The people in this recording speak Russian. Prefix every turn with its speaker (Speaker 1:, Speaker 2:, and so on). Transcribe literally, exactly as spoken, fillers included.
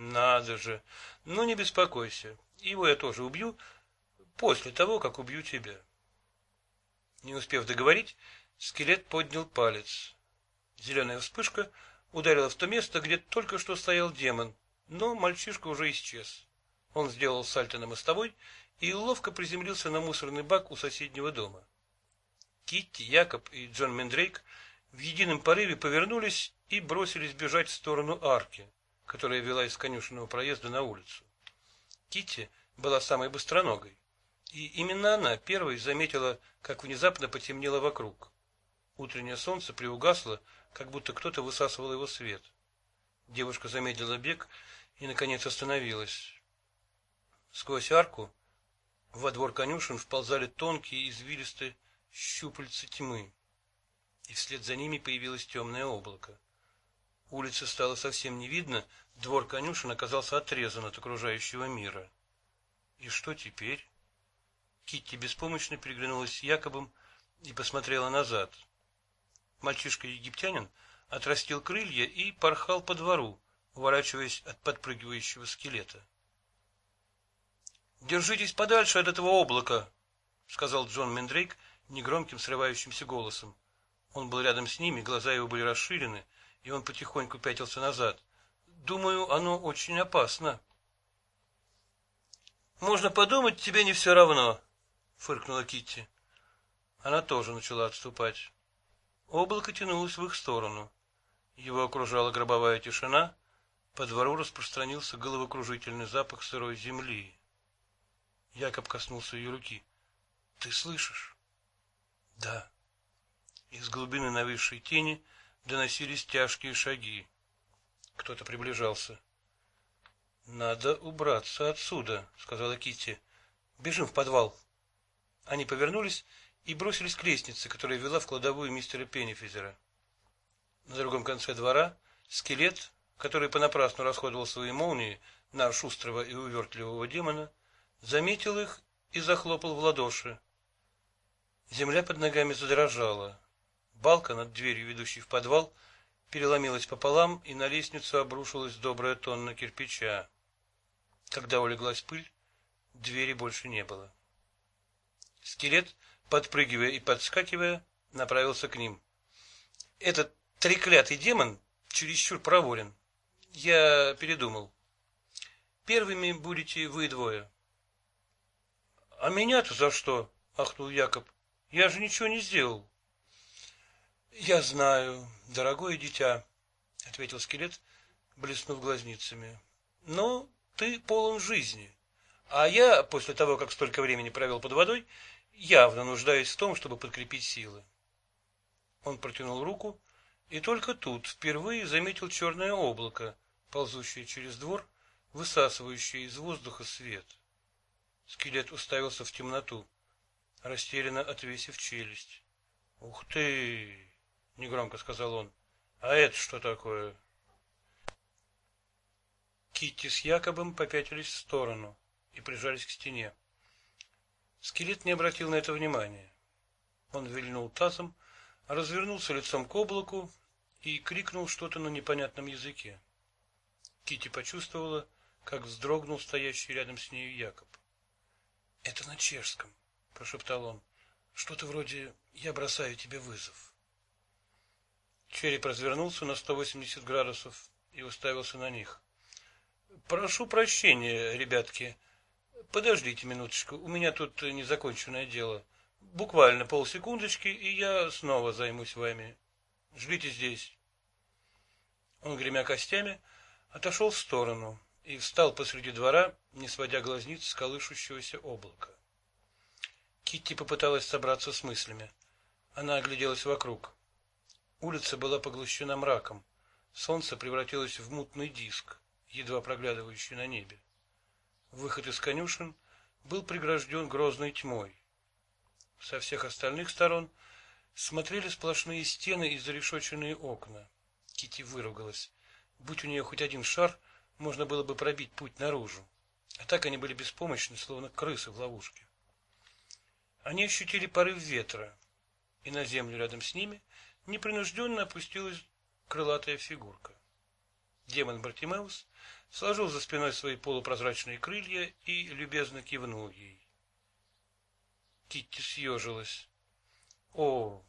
Speaker 1: Надо же. Ну, не беспокойся. Его я тоже убью после того, как убью тебя. Не успев договорить, скелет поднял палец. Зеленая вспышка ударила в то место, где только что стоял демон, но мальчишка уже исчез. Он сделал сальто на мостовой и ловко приземлился на мусорный бак у соседнего дома. Китти, Якоб и Джон Мендрейк в едином порыве повернулись и бросились бежать в сторону арки, которая вела из конюшенного проезда на улицу. Китти была самой быстроногой, и именно она первой заметила, как внезапно потемнело вокруг. Утреннее солнце приугасло, как будто кто-то высасывал его свет. Девушка замедлила бег и, наконец, остановилась. Сквозь арку во двор конюшен вползали тонкие извилистые щупальца тьмы, и вслед за ними появилось темное облако. Улицы стало совсем не видно, двор конюшен оказался отрезан от окружающего мира. И что теперь? Китти беспомощно переглянулась с Якобом и посмотрела назад. Мальчишка-египтянин отрастил крылья и порхал по двору, уворачиваясь от подпрыгивающего скелета. «Держитесь подальше от этого облака», — сказал Джон Мендрейк негромким срывающимся голосом. Он был рядом с ними, глаза его были расширены, и он потихоньку пятился назад. «Думаю, оно очень опасно». «Можно подумать, тебе не все равно», — фыркнула Китти. Она тоже начала отступать. Облако тянулось в их сторону. Его окружала гробовая тишина, по двору распространился головокружительный запах сырой земли. Якоб коснулся ее руки. «Ты слышишь?» «Да». Из глубины нависшей тени доносились тяжкие шаги. Кто-то приближался. «Надо убраться отсюда», — сказала Китти. «Бежим в подвал». Они повернулись и бросились к лестнице, которая вела в кладовую мистера Пеннифизера. На другом конце двора скелет, который понапрасну расходовал свои молнии на шустрого и увертливого демона, заметил их и захлопал в ладоши. Земля под ногами задрожала. Балка над дверью, ведущей в подвал, переломилась пополам, и на лестницу обрушилась добрая тонна кирпича. Когда улеглась пыль, двери больше не было. Скелет, подпрыгивая и подскакивая, направился к ним. «Этот треклятый демон чересчур проворен. Я передумал. Первыми будете вы двое». «А меня-то за что?» — ахнул Якоб. «Я же ничего не сделал». «Я знаю, дорогое дитя», — ответил скелет, блеснув глазницами. «Но ты полон жизни, а я, после того, как столько времени провел под водой, явно нуждаюсь в том, чтобы подкрепить силы». Он протянул руку, и только тут впервые заметил черное облако, ползущее через двор, высасывающее из воздуха свет. Скелет уставился в темноту, растерянно отвесив челюсть. «Ух ты!» — негромко сказал он. «А это что такое?» Китти с Якобом попятились в сторону и прижались к стене. Скелет не обратил на это внимания. Он вильнул тазом, развернулся лицом к облаку и крикнул что-то на непонятном языке. Китти почувствовала, как вздрогнул стоящий рядом с нею Якоб. «Это на чешском», — прошептал он. «Что-то вроде «я бросаю тебе вызов». Череп развернулся на сто восемьдесят градусов и уставился на них. «Прошу прощения, ребятки. Подождите минуточку, у меня тут незаконченное дело. Буквально полсекундочки, и я снова займусь вами. Ждите здесь». Он, гремя костями, отошел в сторону и встал посреди двора, не сводя глазниц с колышущегося облака. Китти попыталась собраться с мыслями. Она огляделась вокруг. Улица была поглощена мраком. Солнце превратилось в мутный диск, едва проглядывающий на небе. Выход из конюшен был прегражден грозной тьмой. Со всех остальных сторон смотрели сплошные стены и зарешоченные окна. Китти выругалась. Будь у нее хоть один шар, можно было бы пробить путь наружу. А так они были беспомощны, словно крысы в ловушке. Они ощутили порыв ветра, и на землю рядом с ними непринужденно опустилась крылатая фигурка. Демон Бартимеус сложил за спиной свои полупрозрачные крылья и любезно кивнул ей. Китти съежилась. «О,